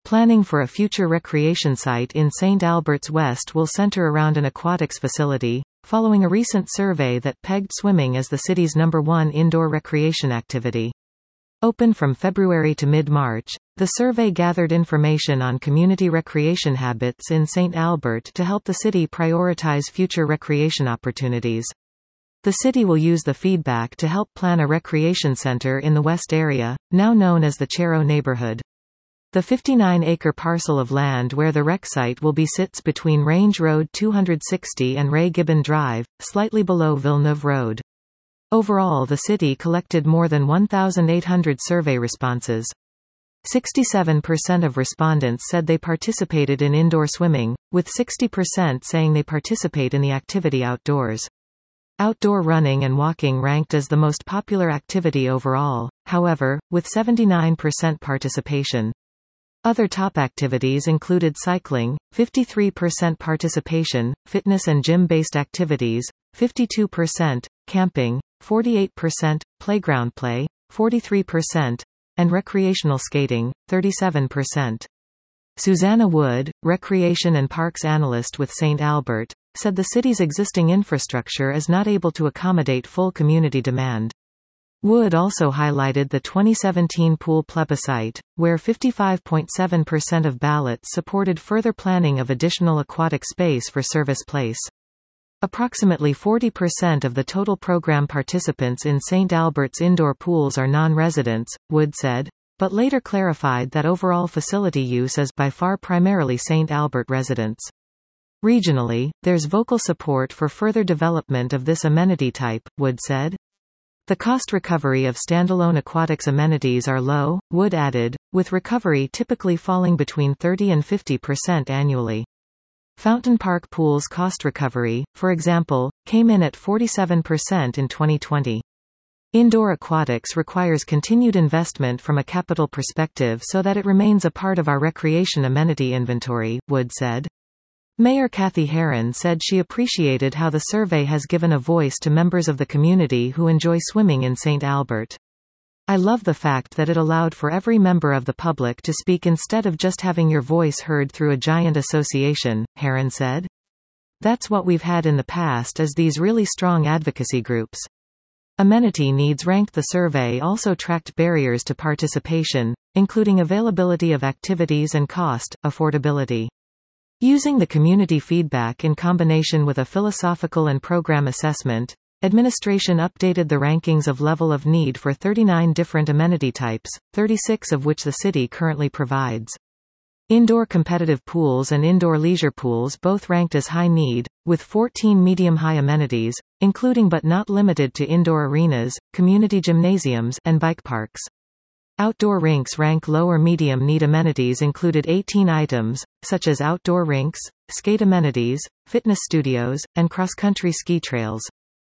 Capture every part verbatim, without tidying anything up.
Planning for a future recreation site in Saint Albert's West will center around an aquatics facility, following a recent survey that pegged swimming as the city's number one indoor recreation activity. Open from February to mid-March, the survey gathered information on community recreation habits in Saint Albert to help the city prioritize future recreation opportunities. The city will use the feedback to help plan a recreation center in the West area, now known as the Chero neighborhood. The fifty-nine acre parcel of land where the rec site will be sits between Range Road two hundred sixty and Ray Gibbon Drive, slightly below Villeneuve Road. Overall, the city collected more than one thousand eight hundred survey responses. sixty-seven percent of respondents said they participated in indoor swimming, with sixty percent saying they participate in the activity outdoors. Outdoor running and walking ranked as the most popular activity overall, however, with seventy-nine percent participation. Other top activities included cycling, fifty-three percent participation, fitness and gym-based activities, fifty-two percent, camping, forty-eight percent, playground play, forty-three percent, and recreational skating, thirty-seven percent. Susanna Wood, Recreation and Parks Analyst with Saint Albert, said the city's existing infrastructure is not able to accommodate full community demand. Wood also highlighted the twenty seventeen pool plebiscite, where fifty-five point seven percent of ballots supported further planning of additional aquatic space for Service Place. Approximately forty percent of the total program participants in Saint Albert's indoor pools are non-residents, Wood said, but later clarified that overall facility use is by far primarily Saint Albert residents. Regionally, there's vocal support for further development of this amenity type, Wood said. The cost recovery of standalone aquatics amenities are low, Wood added, with recovery typically falling between thirty and fifty percent annually. Fountain Park Pool's cost recovery, for example, came in at forty-seven percent in twenty twenty. Indoor aquatics requires continued investment from a capital perspective so that it remains a part of our recreation amenity inventory, Wood said. Mayor Kathy Herron said she appreciated how the survey has given a voice to members of the community who enjoy swimming in Saint Albert. I love the fact that it allowed for every member of the public to speak instead of just having your voice heard through a giant association, Herron said. That's what we've had in the past, is these really strong advocacy groups. Amenity needs ranked. The survey also tracked barriers to participation, including availability of activities and cost, affordability. Using the community feedback in combination with a philosophical and program assessment, administration updated the rankings of level of need for thirty-nine different amenity types, thirty-six of which the city currently provides. Indoor competitive pools and indoor leisure pools both ranked as high need, with fourteen medium-high amenities, including but not limited to indoor arenas, community gymnasiums, and bike parks. Outdoor rinks rank low or medium need. Amenities included eighteen items, such as outdoor rinks, skate amenities, fitness studios, and cross-country ski trails.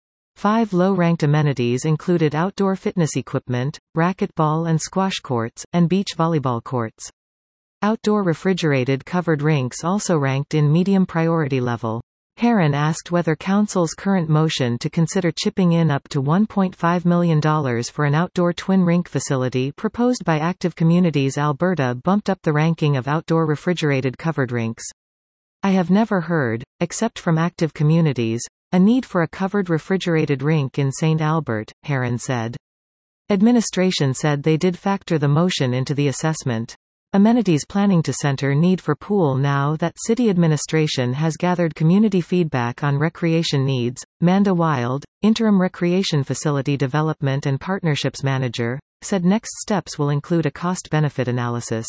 Five low-ranked amenities included outdoor fitness equipment, racquetball and squash courts, and beach volleyball courts. Outdoor refrigerated covered rinks also ranked in medium priority level. Herron asked whether Council's current motion to consider chipping in up to one point five million dollars for an outdoor twin rink facility proposed by Active Communities Alberta bumped up the ranking of outdoor refrigerated covered rinks. I have never heard, except from Active Communities, a need for a covered refrigerated rink in Saint Albert, Herron said. Administration said they did factor the motion into the assessment. Amenities planning to center need for pool. Now that city administration has gathered community feedback on recreation needs, Manda Wild, interim recreation facility development and partnerships manager, said next steps will include a cost-benefit analysis.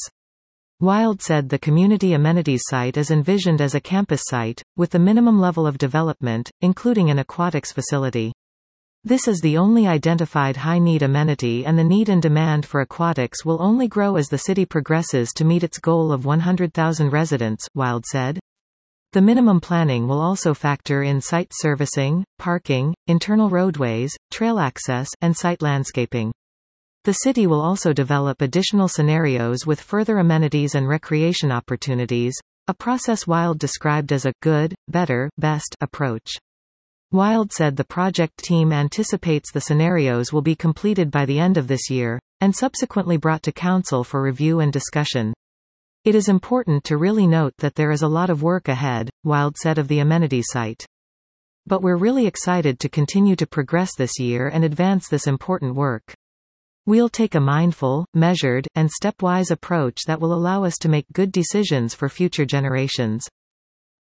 Wild said the community amenities site is envisioned as a campus site, with the minimum level of development, including an aquatics facility. This is the only identified high-need amenity, and the need and demand for aquatics will only grow as the city progresses to meet its goal of one hundred thousand residents, Wild said. The minimum planning will also factor in site servicing, parking, internal roadways, trail access, and site landscaping. The city will also develop additional scenarios with further amenities and recreation opportunities, a process Wild described as a good, better, best approach. Wild said the project team anticipates the scenarios will be completed by the end of this year, and subsequently brought to council for review and discussion. It is important to really note that there is a lot of work ahead, Wild said of the amenities site. But we're really excited to continue to progress this year and advance this important work. We'll take a mindful, measured, and stepwise approach that will allow us to make good decisions for future generations.